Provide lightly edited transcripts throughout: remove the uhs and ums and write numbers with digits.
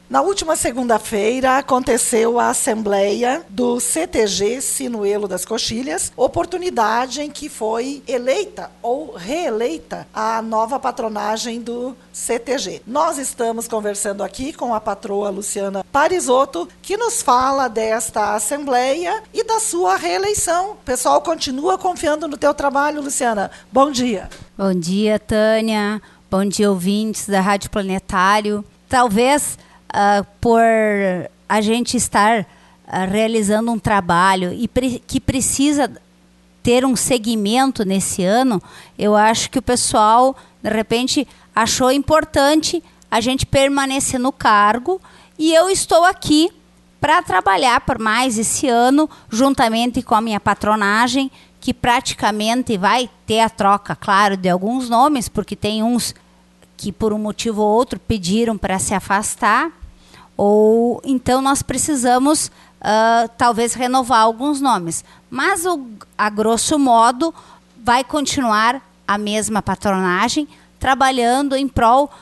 Na última segunda-feira aconteceu a assembleia do CTG Sinuelo das Coxilhas, oportunidade em que foi eleita ou reeleita a nova patronagem do CTG. Nós estamos conversando aqui com a patroa Luciana Parisotto, que nos fala desta assembleia e da sua reeleição. O pessoal continua confiando no teu trabalho, Luciana. Bom dia. Bom dia, Tânia. Bom dia, ouvintes da Rádio Planetário. Talvez por a gente estar realizando um trabalho e que precisa ter um segmento nesse ano, eu acho que o pessoal, de repente, achou importante a gente permanecer no cargo, e eu estou aqui para trabalhar por mais esse ano, juntamente com a minha patronagem, que praticamente vai ter a troca, claro, de alguns nomes, porque tem uns que por um motivo ou outro pediram para se afastar, ou então nós precisamos talvez renovar alguns nomes. Mas a grosso modo vai continuar a mesma patronagem, trabalhando em prol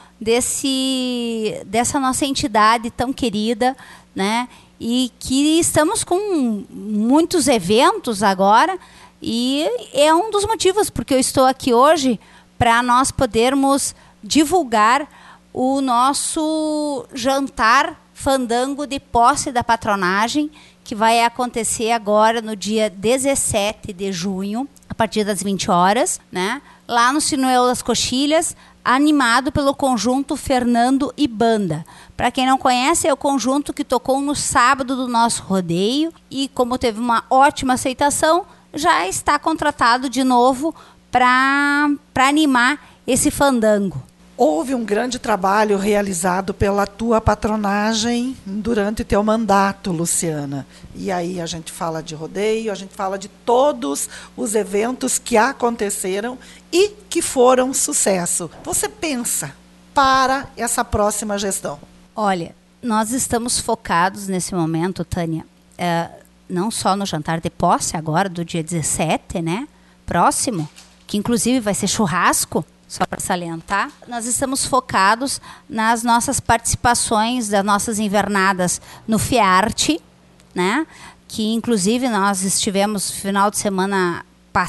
dessa nossa entidade tão querida, né? E que estamos com muitos eventos agora, e é um dos motivos porque eu estou aqui hoje para nós podermos divulgar o nosso jantar fandango de posse da patronagem, que vai acontecer agora no dia 17 de junho, a partir das 20 horas, né? Lá no Sinuelo das Coxilhas, animado pelo conjunto Fernando e Banda. Para quem não conhece, é o conjunto que tocou no sábado do nosso rodeio e, como teve uma ótima aceitação, já está contratado de novo para animar esse fandango. Houve um grande trabalho realizado pela tua patronagem durante teu mandato, Luciana. E aí a gente fala de rodeio, a gente fala de todos os eventos que aconteceram e que foram sucesso. Você pensa para essa próxima gestão? Olha, nós estamos focados nesse momento, Tânia, não só no jantar de posse agora, do dia 17, né? Próximo, que inclusive vai ser churrasco. Só para salientar, nós estamos focados nas nossas participações das nossas invernadas no FIARTE, né? Que inclusive nós estivemos final de semana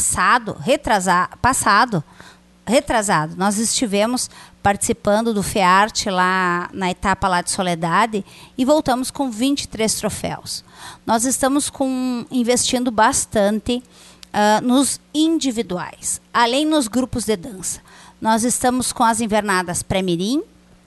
retrasado, nós estivemos participando do FIARTE lá na etapa lá de Soledade e voltamos com 23 troféus. Nós estamos investindo bastante nos individuais, além nos grupos de dança. Nós estamos com as invernadas pré-mirim,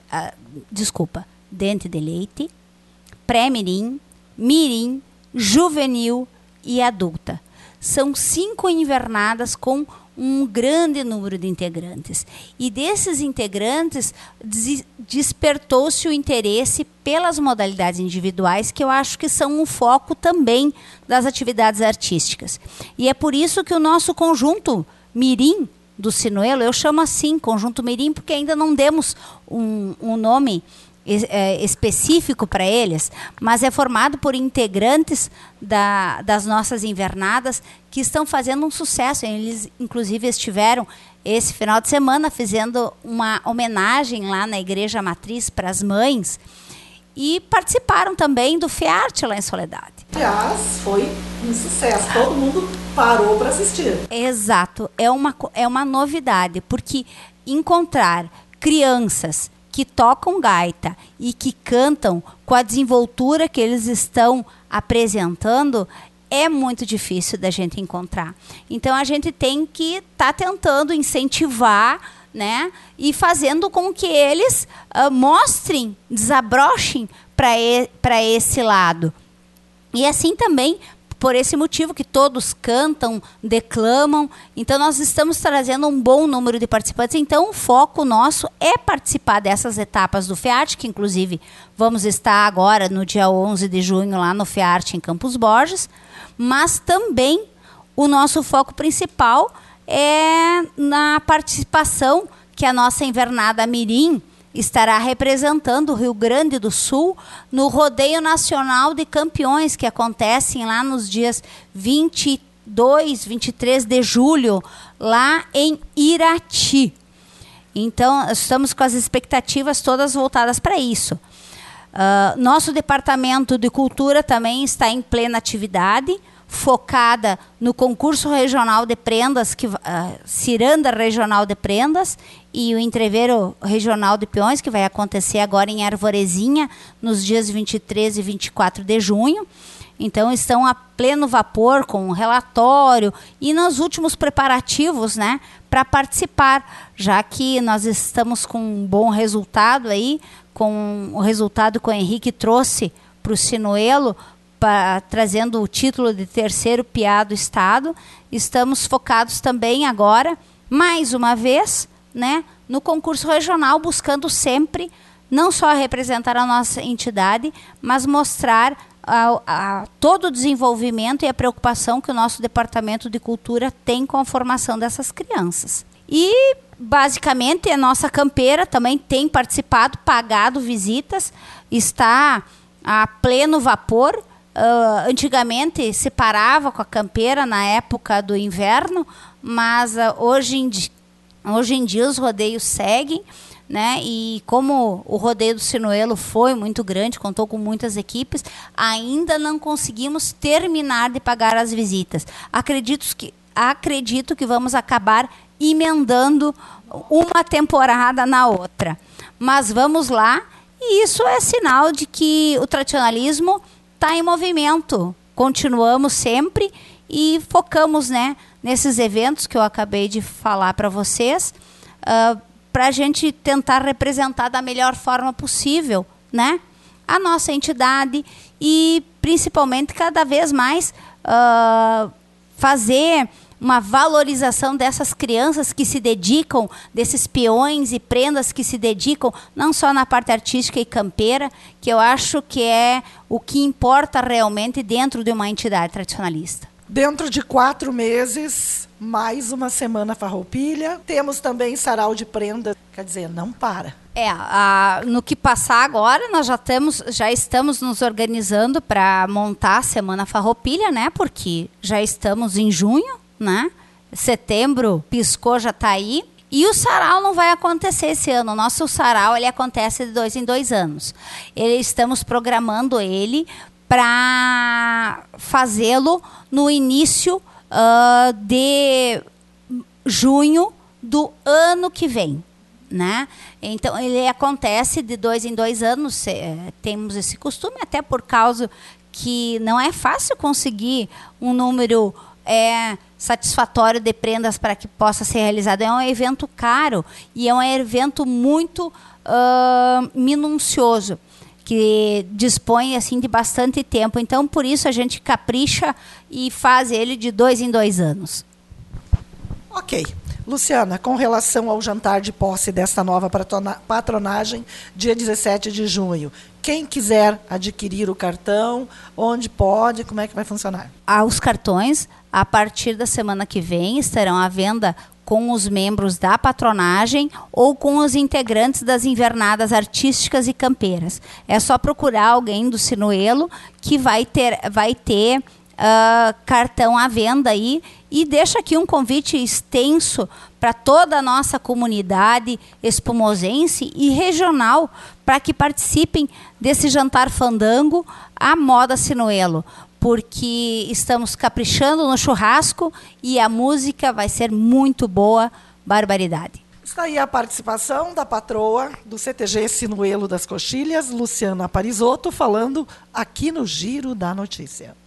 dente de leite, pré-mirim, mirim, juvenil e adulta. São 5 invernadas com um grande número de integrantes. E desses integrantes, despertou-se o interesse pelas modalidades individuais, que eu acho que são um foco também das atividades artísticas. E é por isso que o nosso conjunto mirim do Sinuelo, eu chamo assim, Conjunto Mirim, porque ainda não demos um nome específico para eles, mas é formado por integrantes das nossas invernadas que estão fazendo um sucesso. Eles, inclusive, estiveram esse final de semana fazendo uma homenagem lá na Igreja Matriz para as mães e participaram também do FIARTE lá em Soledade. Aliás, foi um sucesso, todo mundo parou para assistir. Exato, é uma novidade, porque encontrar crianças que tocam gaita e que cantam com a desenvoltura que eles estão apresentando é muito difícil da gente encontrar. Então a gente tem que estar tentando incentivar, né, e fazendo com que eles mostrem, desabrochem para esse lado. E assim também, por esse motivo que todos cantam, declamam, então nós estamos trazendo um bom número de participantes. Então o foco nosso é participar dessas etapas do FIARTE, que inclusive vamos estar agora no dia 11 de junho lá no FIARTE em Campos Borges, mas também o nosso foco principal é na participação que a nossa invernada Mirim estará representando o Rio Grande do Sul no Rodeio Nacional de Campeões, que acontecem lá nos dias 22, 23 de julho, lá em Irati. Então, estamos com as expectativas todas voltadas para isso. Nosso departamento de cultura também está em plena atividade, focada no concurso regional de prendas, Ciranda Regional de Prendas, e o Entreveiro Regional de Peões, que vai acontecer agora em Arvorezinha, nos dias 23 e 24 de junho. Então, estão a pleno vapor com o relatório e nos últimos preparativos, né, para participar, já que nós estamos com um bom resultado aí, com o resultado que o Henrique trouxe para o Sinuelo, trazendo o título de terceiro PIA do Estado. Estamos focados também agora, mais uma vez, né, no concurso regional, buscando sempre não só representar a nossa entidade, mas mostrar todo o desenvolvimento e a preocupação que o nosso Departamento de Cultura tem com a formação dessas crianças. E, basicamente, a nossa campeira também tem participado, pagado visitas, está a pleno vapor. Antigamente se parava com a campeira na época do inverno, mas hoje em dia os rodeios seguem, né? E como o rodeio do Sinuelo foi muito grande, contou com muitas equipes, ainda não conseguimos terminar de pagar as visitas. Acredito que vamos acabar emendando uma temporada na outra. Mas vamos lá, e isso é sinal de que o tradicionalismo está em movimento. Continuamos sempre e focamos, né, nesses eventos que eu acabei de falar para vocês, para a gente tentar representar da melhor forma possível, né, a nossa entidade e, principalmente, cada vez mais fazer uma valorização dessas crianças que se dedicam, desses peões e prendas que se dedicam, não só na parte artística e campeira, que eu acho que é o que importa realmente dentro de uma entidade tradicionalista. Dentro de 4 meses, mais uma semana farroupilha. Temos também sarau de prenda, quer dizer, não para. No que passar agora, nós já estamos nos organizando para montar a Semana Farroupilha, né? Porque já estamos em junho, né? Setembro piscou, já está aí. E o sarau não vai acontecer esse ano. O nosso sarau ele acontece de 2 em 2 anos. Estamos programando ele para fazê-lo no início de junho do ano que vem, né? Então, ele acontece de 2 em 2 anos. Temos esse costume, até por causa que não é fácil conseguir um número satisfatório de prendas para que possa ser realizado. É um evento caro e é um evento muito minucioso, que dispõe assim de bastante tempo. Então, por isso a gente capricha e faz ele de 2 em 2 anos. Ok. Luciana, com relação ao jantar de posse desta nova patronagem, dia 17 de junho, quem quiser adquirir o cartão, onde pode, como é que vai funcionar? Os cartões, a partir da semana que vem, estarão à venda com os membros da patronagem ou com os integrantes das invernadas artísticas e campeiras. É só procurar alguém do Sinuelo que vai ter cartão à venda aí. E deixa aqui um convite extenso para toda a nossa comunidade espumosense e regional para que participem desse jantar fandango à moda Sinuelo, porque estamos caprichando no churrasco e a música vai ser muito boa, barbaridade. Está aí a participação da patroa do CTG Sinuelo das Coxilhas, Luciana Parisotto, falando aqui no Giro da Notícia.